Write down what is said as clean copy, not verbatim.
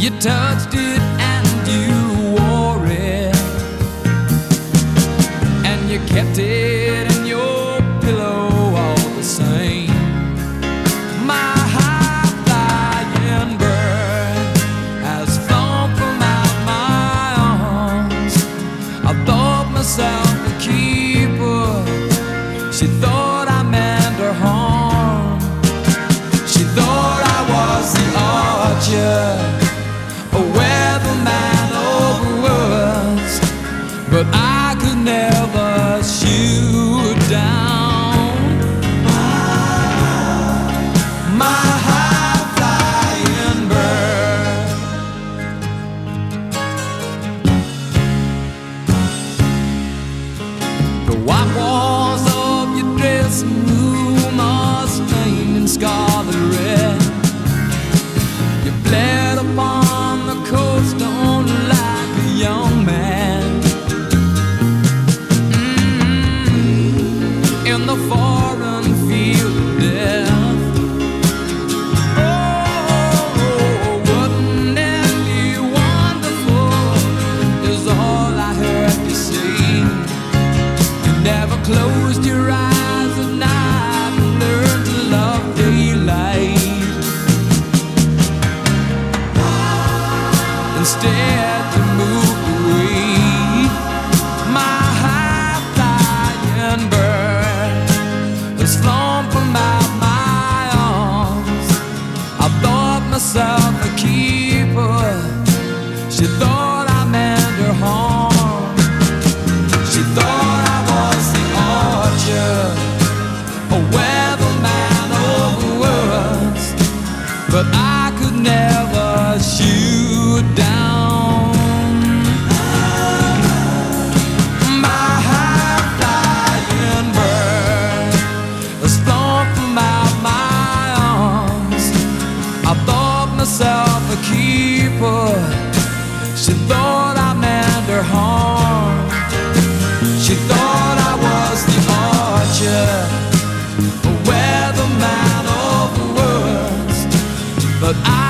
You touched it and you wore it, and you kept it in your pillow all the same. My high-flying bird has flown from out my arms. I thought myself a keeper. She thought I meant her harm. She thought I was the archer, a weatherman over woods, but I could never shoot down my high-flying bird. The white walls of your dressing room are stained in scarlet red. You bled upon the cold stone like a young man. In the foreign field of death. Oh, wouldn't it be wonderful, is all I heard you say. You never closed your eyes at night and learned to love daylight. Instead you moved away. My high-flying bird has flown from out my arms. I thought myself a keeper. She thought I meant her harm. She thought I was the archer, a weatherman over woods, but I could never shoot down my high-flying bird has flown from out my arms. I thought myself a keeper. She thought I meant her harm. She thought I was the archer, a weatherman over woods, but I